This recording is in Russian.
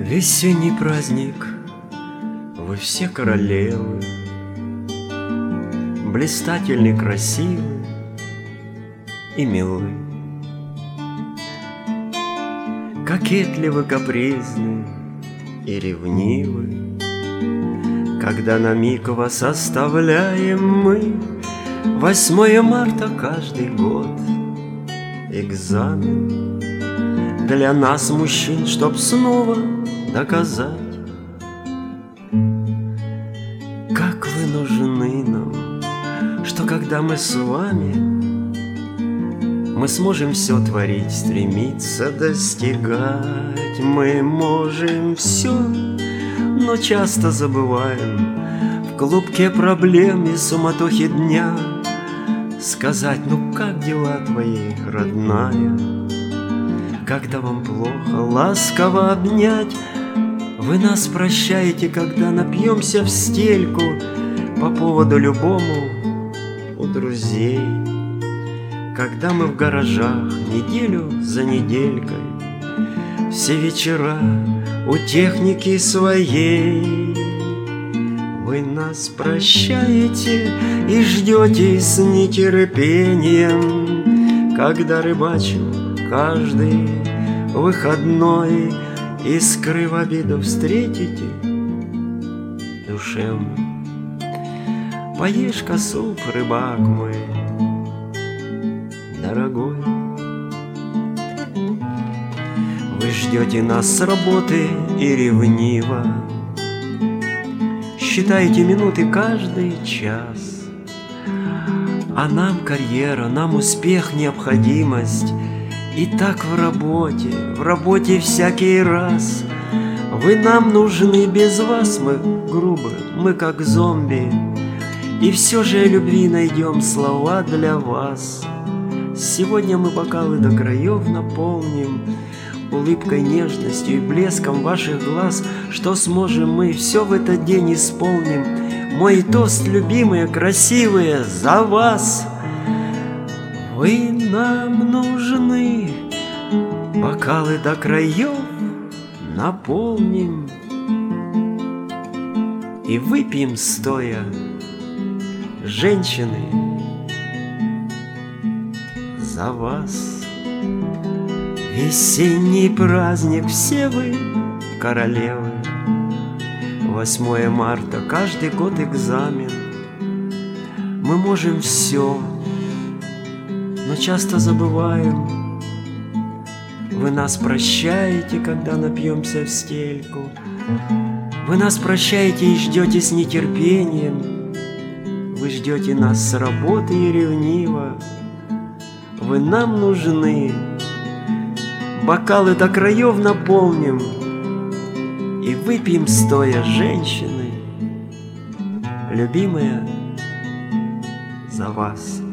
Весенний праздник, вы все королевы, блистательны, красивы и милы, кокетливы, капризны и ревнивы. Когда на миг вас оставляем мы, 8 марта каждый год экзамен для нас, мужчин, чтоб снова доказать, как вы нужны нам, что когда мы с вами, мы сможем все творить, стремиться, достигать. Мы можем все, но часто забываем в клубке проблем и суматохе дня сказать: ну как дела твои, родная? Когда вам плохо, ласково обнять. Вы нас прощаете, когда напьемся в стельку по поводу любому у друзей. Когда мы в гаражах неделю за неделькой, все вечера у техники своей. Вы нас прощаете и ждете с нетерпением, когда рыбачим каждый выходной, и, скрыв обиду, встретите душевно. Поешь-ка суп, рыбак мой дорогой. Вы ждете нас с работы и ревниво считаете минуты каждый час. А нам карьера, нам успех, необходимость. И так в работе всякий раз. Вы нам нужны, без вас мы грубы, мы как зомби. И все же о любви найдем слова для вас. Сегодня мы бокалы до краев наполним улыбкой, нежностью и блеском ваших глаз. Что сможем мы, все в этот день исполним. Мой тост, любимые, красивые, за вас. Вы нам нужны, бокалы до краев наполним и выпьем стоя, женщины, за вас. Весенний праздник, все вы королевы, 8 марта каждый год экзамен. Мы можем все, но часто забываем. Вы нас прощаете, когда напьемся в стельку. Вы нас прощаете и ждете с нетерпением. Вы ждете нас с работы и ревниво. Вы нам нужны, бокалы до краев наполним и выпьем стоя, женщины, любимая, за вас.